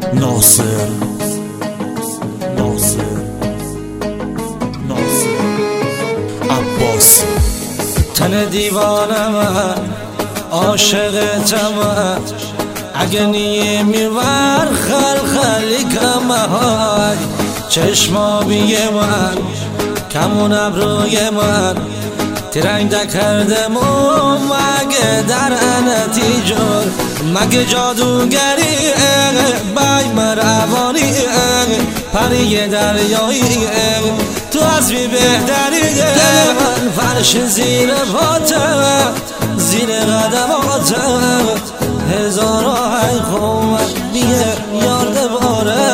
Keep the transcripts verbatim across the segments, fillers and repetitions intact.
ناصر ناصر ناصر عباسی. تن دیوانم عاشقتم، اگه نیمیور خلخلی کمه چشمابی من کمون ابروی من ترنگ دکردم و مگه در نتیجه مگه جادوگری بای مروانی پری دریایی تو از بی بهتری من فرش زیر پاتم زیر قدماتم هزار های خومت بیه یارد باره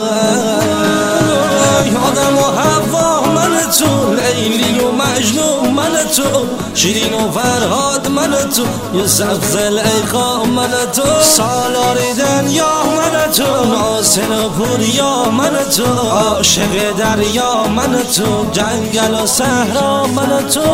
آدم و حوا من تو لیلی و مجنون من تو شیرین و فرهاد من تو یوسف زلیخا من تو سالاری دنیا من تو ناصر و پوریا من تو عاشق دریا من تو جنگل و صحرا من تو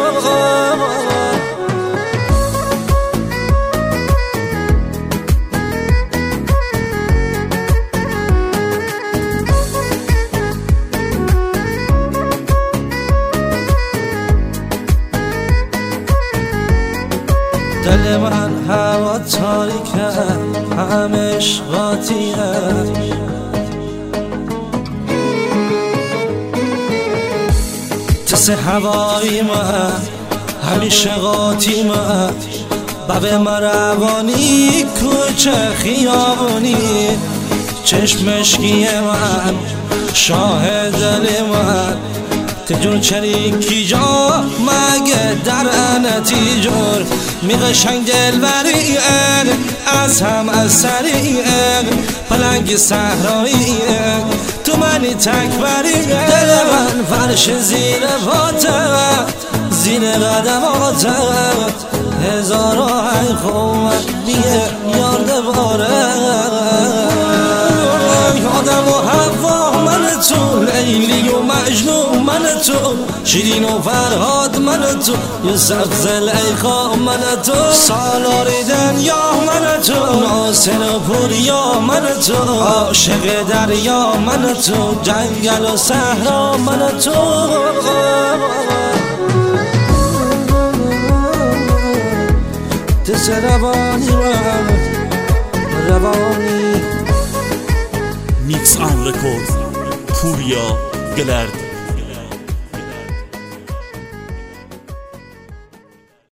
دل من هوا تاریکه همه عشقاتیه تس هوایی من همیشه قاطی من بب مروانی کوچه خیابونی چشمشکی من شاهد دل من تجور چریکی جا مگه در نتیجور میقشنگ دلبری از هم اثری پلنگ صحرایی تو منی تکبری دل من فرش زیر پاتم زیر قدماتم هزار های خومت بیه یارد باره آدم و حوا من تو لیلی و مجنون من تو شیرین و فرهاد من تو یوسف زلیخا من تو سالاری دنیا من تو ناصر و پوریا من تو عاشق دریا من تو جنگل و صحرا من تو تس روانی من روانی میکس آن رکورد پوریا گلرد